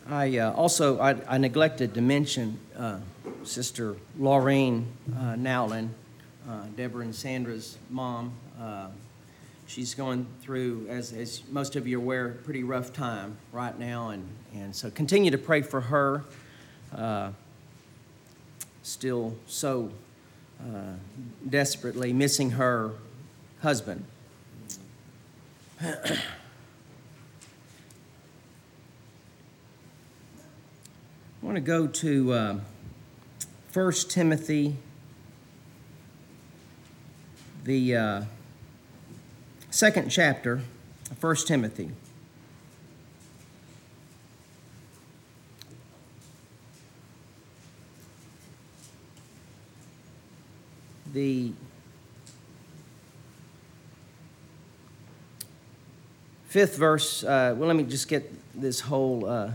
I neglected to mention Sister Laureen Nowlin, Deborah and Sandra's mom. She's going through, as most of you are aware, a pretty rough time right now, and so continue to pray for her. Still so desperately missing her husband. I want to go to 1 Timothy, the second chapter of 1 Timothy. The fifth verse, let me just get this whole,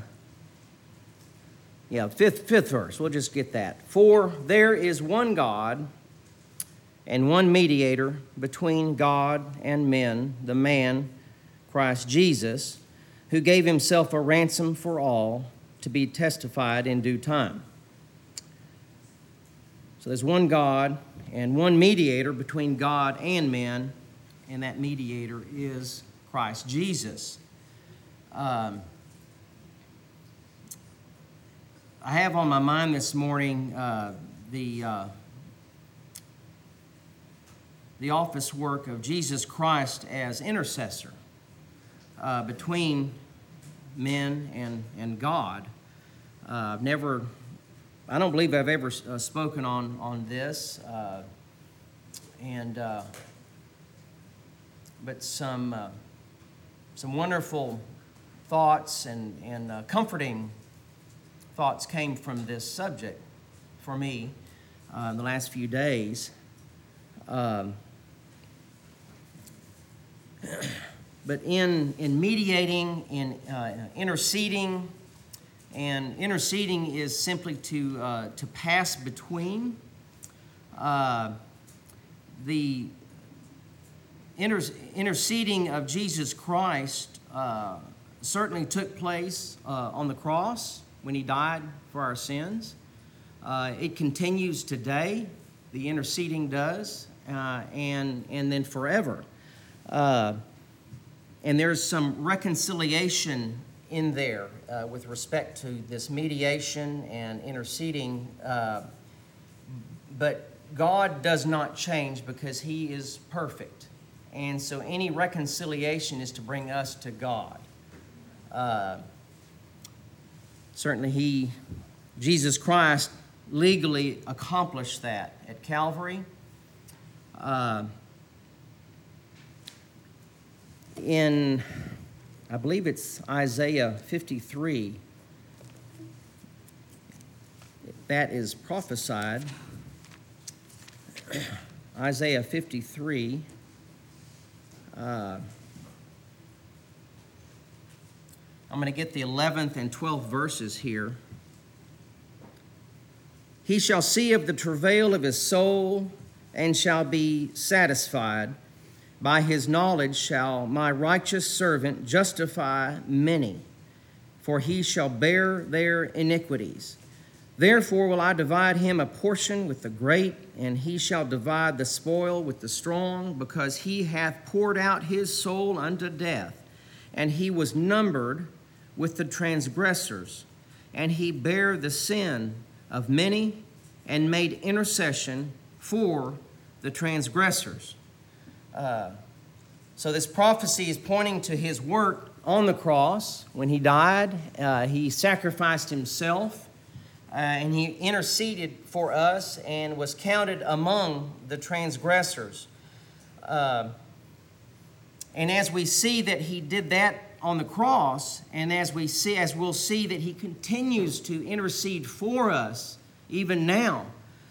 fifth verse, we'll just get that. For there is one God and one mediator between God and men, the man, Christ Jesus, who gave himself a ransom for all to be testified in due time. So there's one God and one mediator between God and men, and that mediator is Christ Jesus. I have on my mind this morning the office work of Jesus Christ as intercessor between men and God. I don't believe I've ever spoken on this, but some wonderful thoughts and comforting thoughts came from this subject for me in the last few days. But in mediating, in interceding, and interceding is simply to pass between. The interceding of Jesus Christ certainly took place on the cross when he died for our sins. It continues today. The interceding does, and then forever. And there's some reconciliation in there with respect to this mediation and interceding. But God does not change because he is perfect. And so any reconciliation is to bring us to God. Certainly Jesus Christ legally accomplished that at Calvary. In, I believe it's Isaiah 53, that is prophesied. Isaiah 53. I'm going to get the 11th and 12th verses here. He shall see of the travail of his soul and shall be satisfied. By his knowledge shall my righteous servant justify many, for he shall bear their iniquities. Therefore will I divide him a portion with the great, and he shall divide the spoil with the strong, because he hath poured out his soul unto death, and he was numbered with the transgressors, and he bare the sin of many, and made intercession for the transgressors. So this prophecy is pointing to his work on the cross. When he died, he sacrificed himself, and he interceded for us and was counted among the transgressors. And as we see that he did that on the cross, and as we'll see that he continues to intercede for us even now,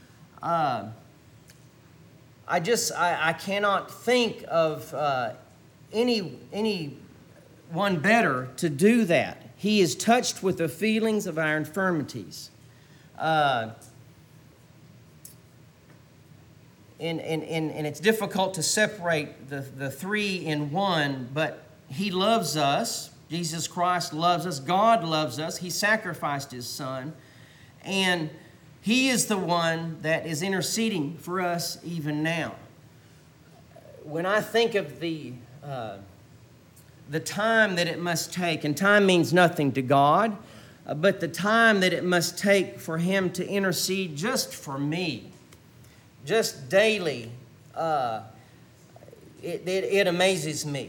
I cannot think of any one better to do that. He is touched with the feelings of our infirmities. And it's difficult to separate the three in one, but he loves us Jesus Christ loves us. God loves us. He sacrificed His Son. And He is the one that is interceding for us even now. When I think of the time that it must take, and time means nothing to God, but the time that it must take for Him to intercede just for me, just daily, it amazes me.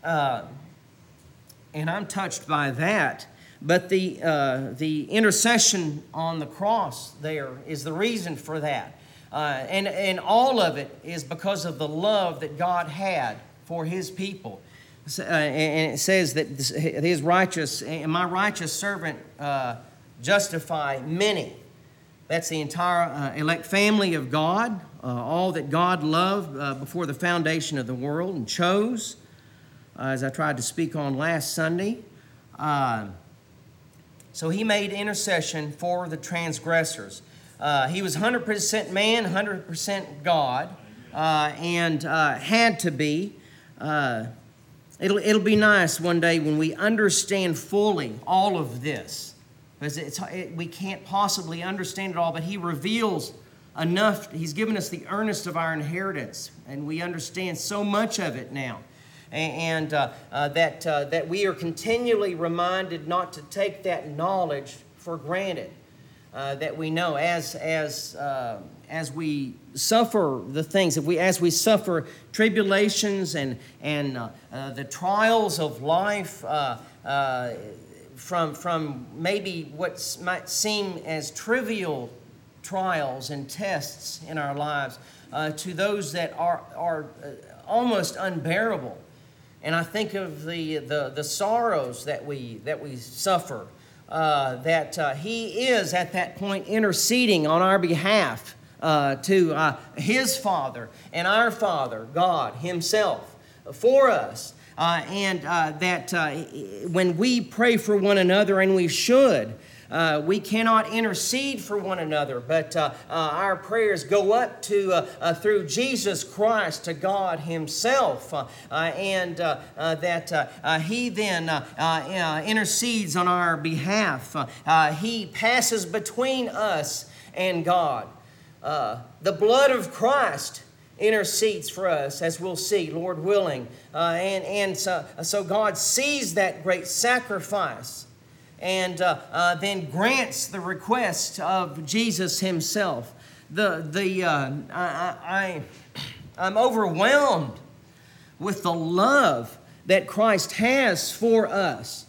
And I'm touched by that. But the intercession on the cross there is the reason for that. And all of it is because of the love that God had for His people. And it says that His righteous, and my righteous servant justify many. That's the entire elect family of God, all that God loved before the foundation of the world and chose, as I tried to speak on last Sunday. So He made intercession for the transgressors. He was 100% man, 100% God, and had to be. It'll be nice one day when we understand fully all of this, because we can't possibly understand it all, but He reveals enough. He's given us the earnest of our inheritance, and we understand so much of it now. And that we are continually reminded not to take that knowledge for granted. That we know as we suffer the things, as we suffer tribulations and the trials of life from maybe what might seem as trivial trials and tests in our lives to those that are almost unbearable. And I think of the sorrows that we suffer. That He is at that point interceding on our behalf to His Father and our Father, God Himself, for us. And that when we pray for one another, and we should, we cannot intercede for one another, but our prayers go up to through Jesus Christ to God Himself, and that He then intercedes on our behalf. He passes between us and God. The blood of Christ intercedes for us, as we'll see, Lord willing, and so God sees that great sacrifice. And then grants the request of Jesus Himself. I'm overwhelmed with the love that Christ has for us.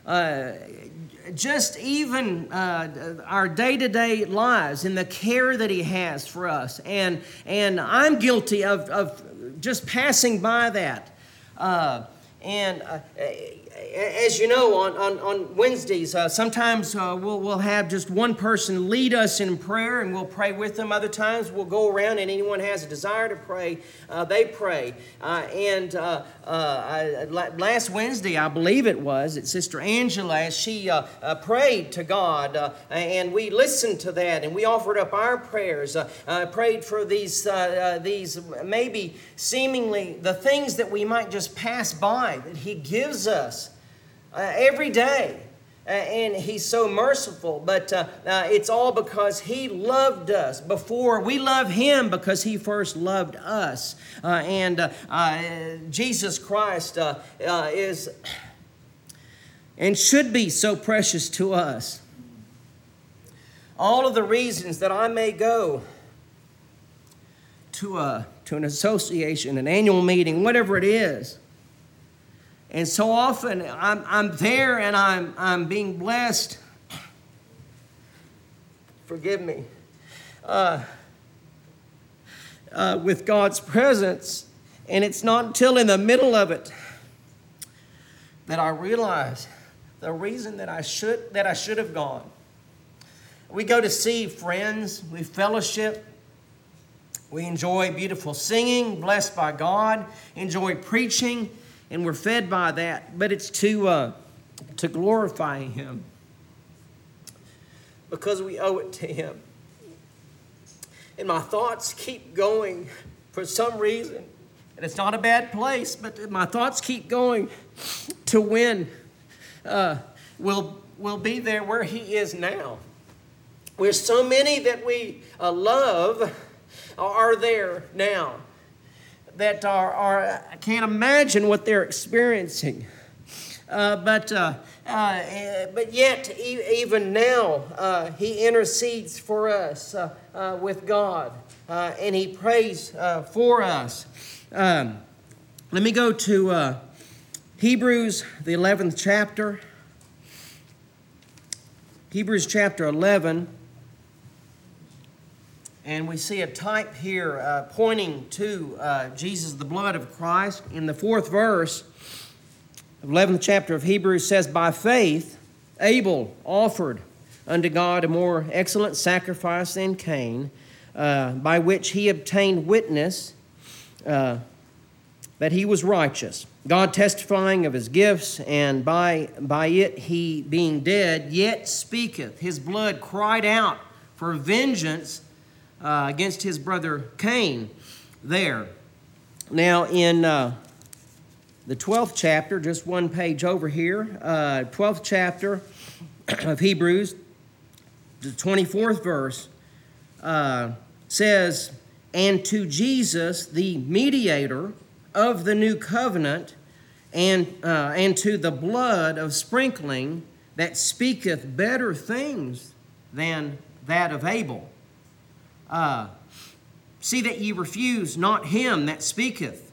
Just even our day-to-day lives and the care that He has for us. And I'm guilty of just passing by that. As you know, on Wednesdays, sometimes we'll have just one person lead us in prayer, and we'll pray with them. Other times we'll go around, and anyone has a desire to pray, they pray. Last Wednesday, I believe it was, that Sister Angela, as she prayed to God, and we listened to that, and we offered up our prayers, prayed for these maybe seemingly the things that we might just pass by, that He gives us every day. And He's so merciful, but it's all because He loved us before. We love Him because He first loved us. Jesus Christ is and should be so precious to us. All of the reasons that I may go to an association, an annual meeting, whatever it is. And so often I'm there and I'm being blessed. Forgive me. With God's presence, and it's not until in the middle of it that I realize the reason that I should have gone. We go to see friends, we fellowship, we enjoy beautiful singing, blessed by God, enjoy preaching. And we're fed by that, but it's to glorify Him because we owe it to Him. And my thoughts keep going for some reason, and it's not a bad place, but my thoughts keep going to when will be there where he is now. Where so many that we love are there now, that I can't imagine what they're experiencing. But yet, even now, he intercedes for us with God, and he prays for us. Let me go to Hebrews, the 11th chapter. Hebrews chapter 11. And we see a type here pointing to Jesus, the blood of Christ. In the 4th verse of 11th chapter of Hebrews says, "By faith Abel offered unto God a more excellent sacrifice than Cain, by which he obtained witness that he was righteous, God testifying of his gifts, and by it he being dead yet speaketh. His blood cried out for vengeance against his brother Cain." There. Now in the 12th chapter, just one page over here, 12th chapter of Hebrews, the 24th verse says, "And to Jesus, the mediator of the new covenant, and to the blood of sprinkling that speaketh better things than that of Abel. See that ye refuse not him that speaketh."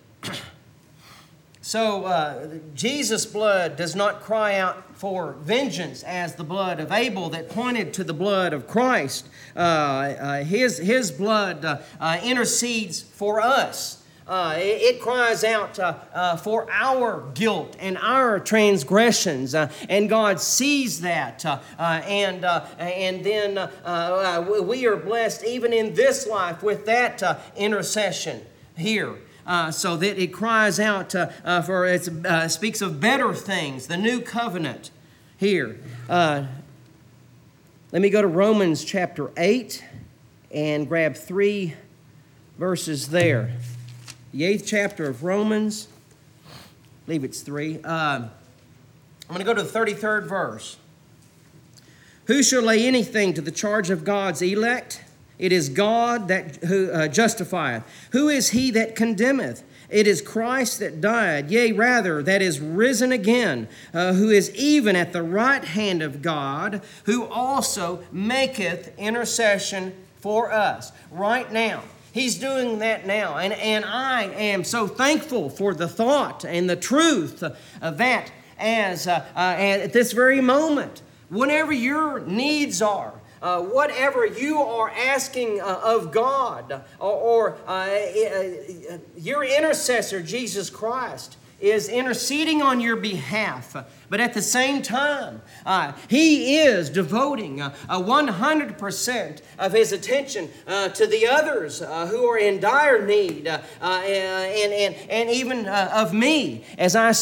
So Jesus' blood does not cry out for vengeance as the blood of Abel that pointed to the blood of Christ. His blood intercedes for us. It cries out for our guilt and our transgressions, and God sees that, and then we are blessed even in this life with that intercession here. So that it cries out for it speaks of better things, the new covenant here. Let me go to Romans chapter 8 and grab 3 verses there. The 8th chapter of Romans, I believe it's 3. I'm going to go to the 33rd verse. "Who shall lay anything to the charge of God's elect? It is God who justifieth. Who is he that condemneth? It is Christ that died, yea, rather, that is risen again, who is even at the right hand of God, who also maketh intercession for us." Right now. He's doing that now, and I am so thankful for the thought and the truth of that as at this very moment, whatever your needs are, whatever you are asking of God, or your intercessor, Jesus Christ, is interceding on your behalf. But at the same time, he is devoting 100% of his attention to the others who are in dire need, and even of me as I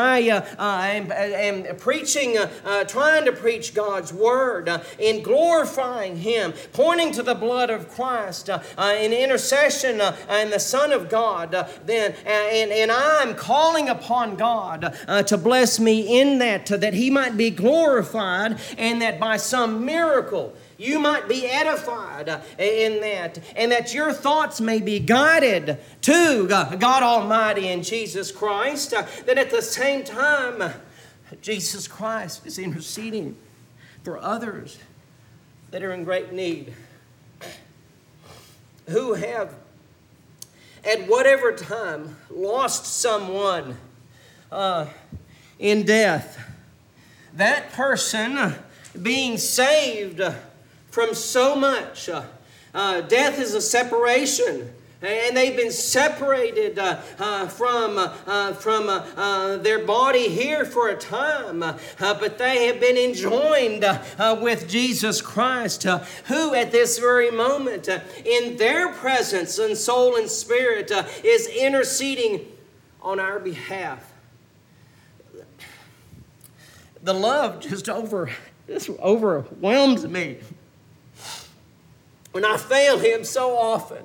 am preaching, trying to preach God's word, in glorifying Him, pointing to the blood of Christ, in intercession and the Son of God. And I'm calling upon God to bless me in that He might be glorified, and that by some miracle you might be edified in that, and that your thoughts may be guided to God Almighty and Jesus Christ, that at the same time Jesus Christ is interceding for others that are in great need, who have at whatever time lost someone in death. That person being saved from so much. Death is a separation. And they've been separated from their body here for a time. But they have been enjoined with Jesus Christ, who at this very moment, in their presence and soul and spirit, is interceding on our behalf. The love just overwhelms me when I fail Him so often.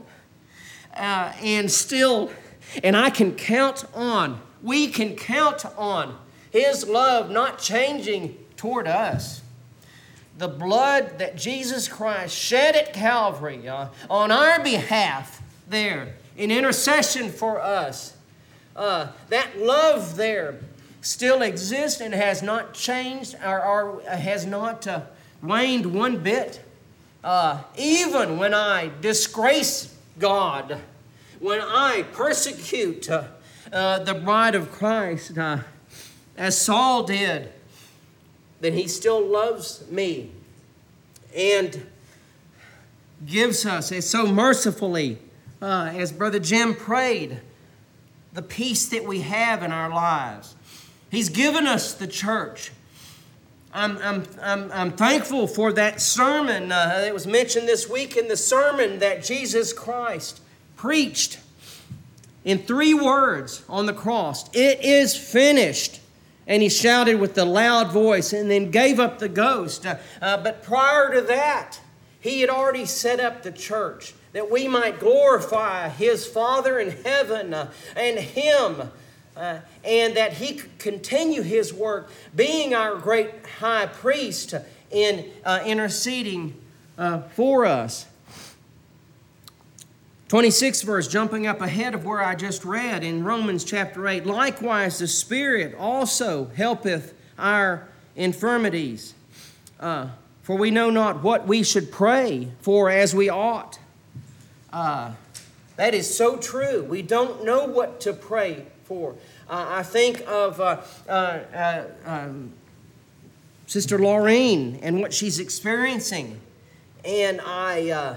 And I can count on, we can count on His love not changing toward us. The blood that Jesus Christ shed at Calvary on our behalf there in intercession for us. That love there still exists and has not changed or has not waned one bit. Even when I disgrace God, when I persecute the bride of Christ, as Saul did, then He still loves me and gives us, so mercifully, as Brother Jim prayed, the peace that we have in our lives. He's given us the church. I'm thankful for that sermon that was mentioned this week, in the sermon that Jesus Christ preached in 3 words on the cross. It is finished. And He shouted with a loud voice and then gave up the ghost. But prior to that, He had already set up the church that we might glorify His Father in heaven and Him. And that He could continue His work, being our great high priest in interceding for us. 26th verse, jumping up ahead of where I just read in Romans chapter 8. Likewise, the Spirit also helpeth our infirmities. For we know not what we should pray for as we ought. That is so true. We don't know what to pray for. I think of Sister Laureen and what she's experiencing. And I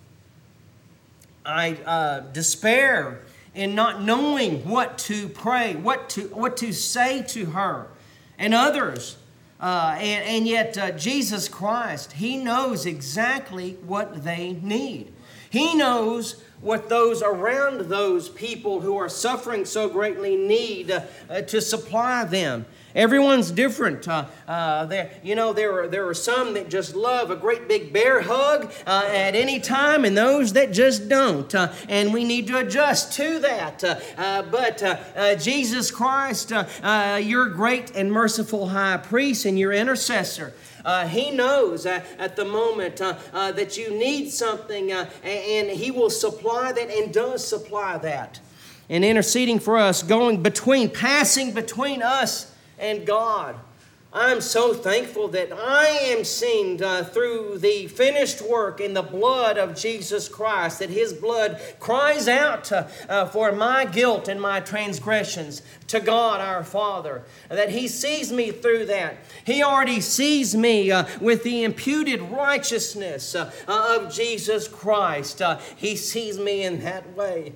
despair in not knowing what to pray, what to say to her and others. And yet Jesus Christ, He knows exactly what they need. He knows what those around those people who are suffering so greatly need to supply them. Everyone's different. There are some that just love a great big bear hug at any time, and those that just don't. And we need to adjust to that. But Jesus Christ, your great and merciful high priest and your intercessor, He knows at the moment that you need something, and He will supply that and does supply that. And interceding for us, passing between us and God. I'm so thankful that I am seen through the finished work in the blood of Jesus Christ, that His blood cries out for my guilt and my transgressions to God our Father, that He sees me through that. He already sees me with the imputed righteousness of Jesus Christ. He sees me in that way.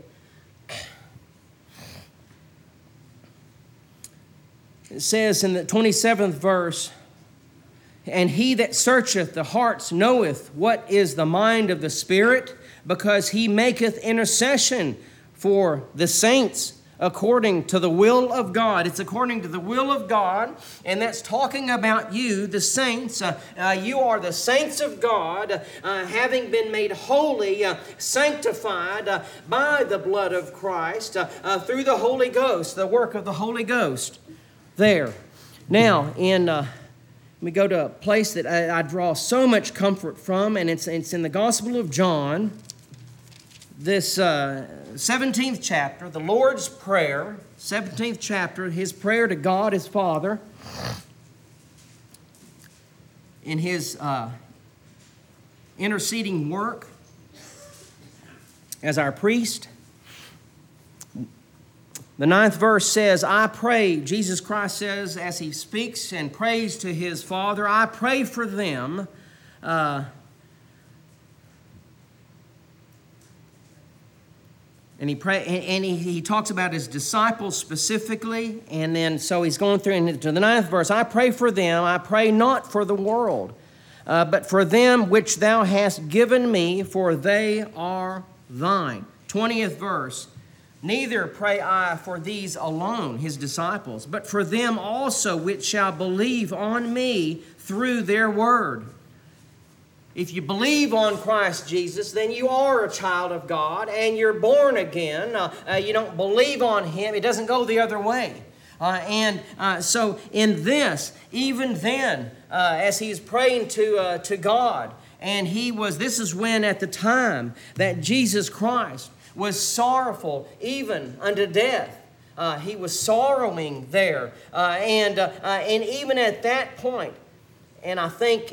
It says in the 27th verse, and He that searcheth the hearts knoweth what is the mind of the Spirit, because He maketh intercession for the saints according to the will of God. It's according to the will of God, and that's talking about you, the saints. You are the saints of God, having been made holy, sanctified by the blood of Christ through the Holy Ghost, the work of the Holy Ghost. There. Now, we go to a place that I draw so much comfort from, and it's in the Gospel of John, this 17th chapter, the Lord's Prayer, 17th chapter, His prayer to God, His Father, in His interceding work as our priest. The 9th verse says, I pray, Jesus Christ says, as He speaks and prays to His Father, I pray for them. And he talks about His disciples specifically. And then so he's going through into the 9th verse, I pray for them, I pray not for the world, but for them which Thou hast given me, for they are Thine. 20th verse, neither pray I for these alone, His disciples, but for them also which shall believe on me through their word. If you believe on Christ Jesus, then you are a child of God and you're born again. You don't believe on Him. It doesn't go the other way. So in this, even then, as he's praying to God, and this is when at the time that Jesus Christ was sorrowful even unto death. He was sorrowing there. And even at that point, and I think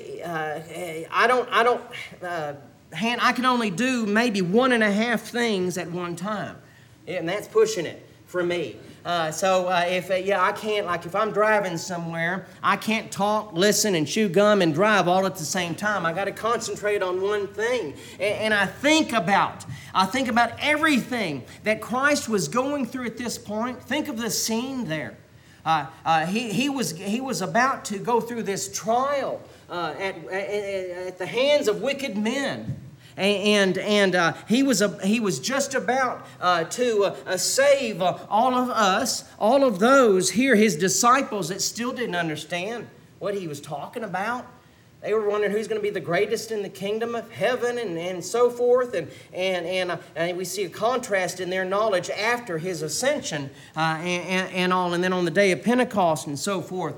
I can only do maybe 1.5 things at one time. And that's pushing it for me. I can't, like if I'm driving somewhere, I can't talk, listen, and chew gum and drive all at the same time. I got to concentrate on one thing. And I think about everything that Christ was going through at this point. Think of the scene there. He was about to go through this trial at the hands of wicked men. And he was just about to save all of us, all of those here, his disciples that still didn't understand what he was talking about. They were wondering who's going to be the greatest in the kingdom of heaven and so forth. And we see a contrast in their knowledge after his ascension and all. And then on the day of Pentecost and so forth.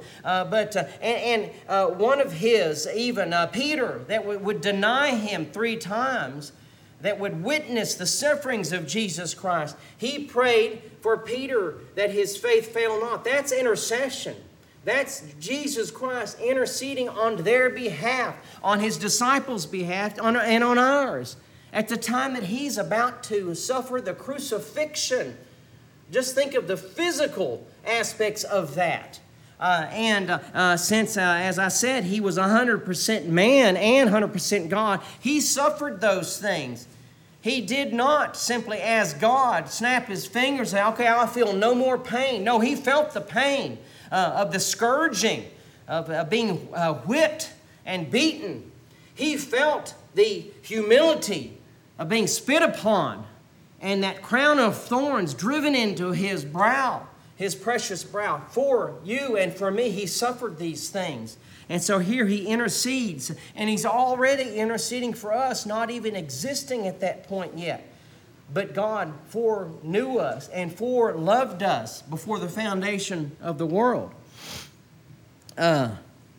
One of his, even Peter, that would deny him 3 times, that would witness the sufferings of Jesus Christ. He prayed for Peter that his faith fail not. That's intercession. That's Jesus Christ interceding on their behalf, on his disciples' behalf, and on ours, at the time that he's about to suffer the crucifixion. Just think of the physical aspects of that. Since, as I said, he was 100% man and 100% God, he suffered those things. He did not simply, as God, snap his fingers and say, okay, I feel no more pain. No, he felt the pain of the scourging, of being whipped and beaten. He felt the humility of being spit upon and that crown of thorns driven into his brow, his precious brow. For you and for me, he suffered these things. And so here he intercedes, and he's already interceding for us, not even existing at that point yet. But God foreknew us and foreloved us before the foundation of the world. Now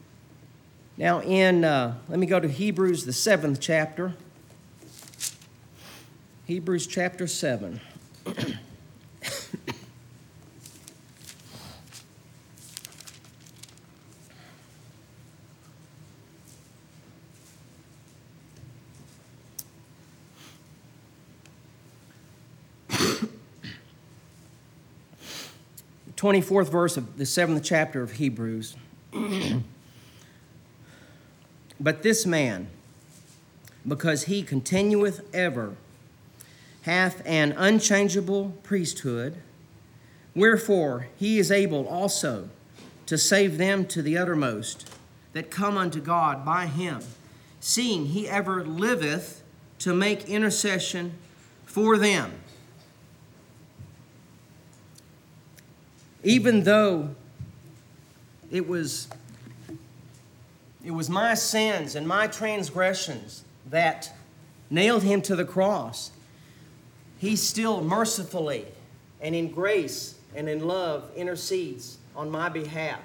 let me go to Hebrews, the 7th chapter. Hebrews chapter 7. The 24th verse of the 7th chapter of Hebrews. But this man, because he continueth ever, hath an unchangeable priesthood, wherefore he is able also to save them to the uttermost that come unto God by him, seeing he ever liveth to make intercession for them. Even though it was my sins and my transgressions that nailed him to the cross, he still mercifully and in grace and in love intercedes on my behalf.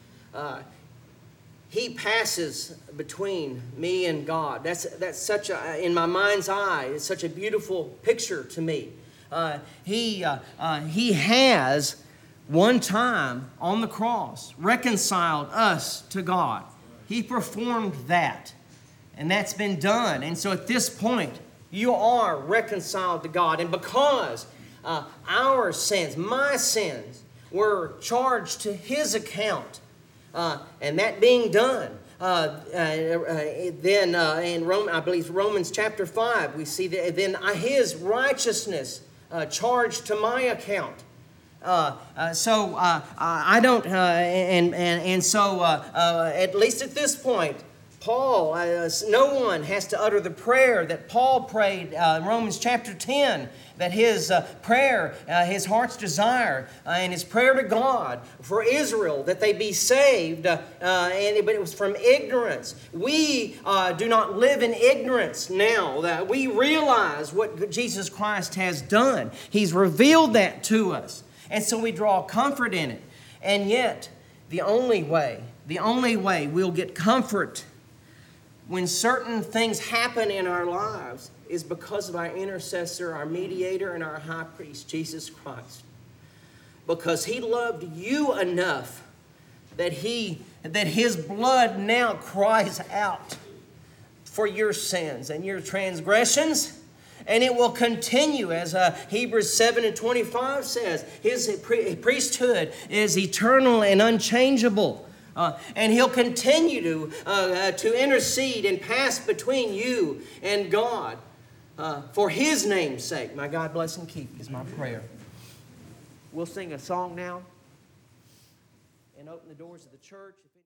He passes between me and God. That's such a, in my mind's eye, it's such a beautiful picture to me. He has one time on the cross reconciled us to God. He performed that, and that's been done. And so at this point, you are reconciled to God. And because our sins, my sins, were charged to his account, and that being done, then in Romans chapter 5, we see that then his righteousness charged to my account. So at least at this point, Paul, no one has to utter the prayer that Paul prayed in Romans chapter 10, that his prayer, his heart's desire, and his prayer to God for Israel, that they be saved, but it was from ignorance. We do not live in ignorance now, that we realize what Jesus Christ has done. He's revealed that to us. And so we draw comfort in it. And yet, the only way we'll get comfort when certain things happen in our lives is because of our intercessor, our mediator, and our high priest, Jesus Christ. Because He loved you enough that His blood now cries out for your sins and your transgressions. And it will continue, as Hebrews 7:25 says. His priesthood is eternal and unchangeable. And He'll continue to intercede and pass between you and God for His name's sake. My God bless and keep is my prayer. We'll sing a song now and open the doors of the church.